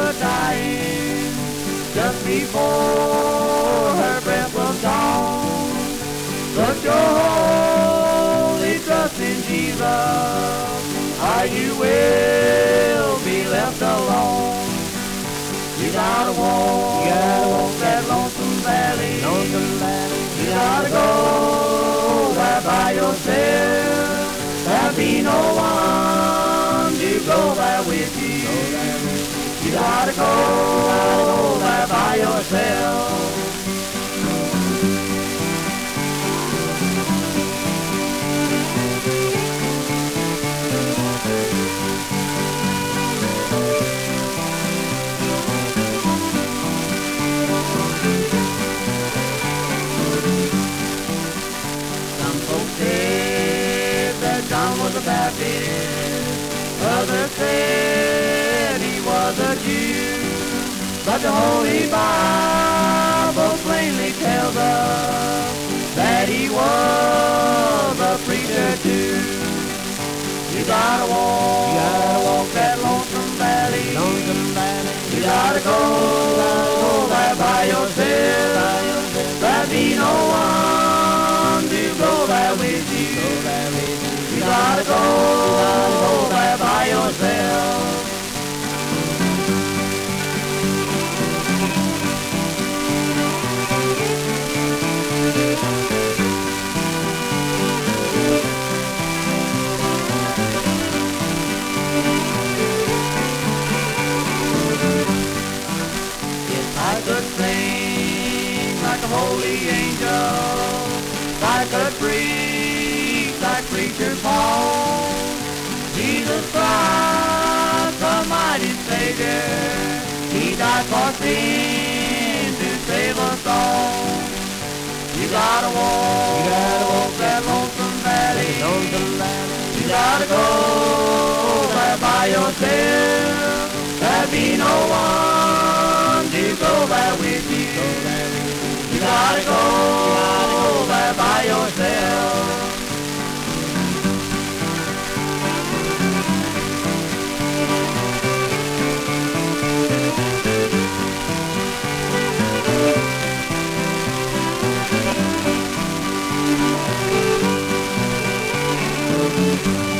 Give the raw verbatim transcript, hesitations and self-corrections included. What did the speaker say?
were dying, just before her breath was gone. Put your holy trust in Jesus, or you will be left alone. You gotta walk, you gotta walk that lonesome valley, lonesome valley. You gotta go there by yourself. There'll be no one to go there with you. You gotta go, you gotta go there by yourself. John was a Baptist, others said he was a Jew, but the Holy Bible plainly tells us that he was a preacher too. You gotta walk, you gotta walk that lonesome valley, lonesome valley. You gotta go, you gotta go there by yourself. There'll be no one to go there with you. You gotta go, you gotta go there by yourself. If I could sing like a holy angel, if I could preach like preacher Paul, Jesus Christ, the mighty Savior, He died for sin to save us all. You gotta walk, you gotta walk that lonesome valley, lonesome valley. You gotta go there by yourself. There'll be no one to go there with you. You gotta go, you gotta go there by yourself. Thank you.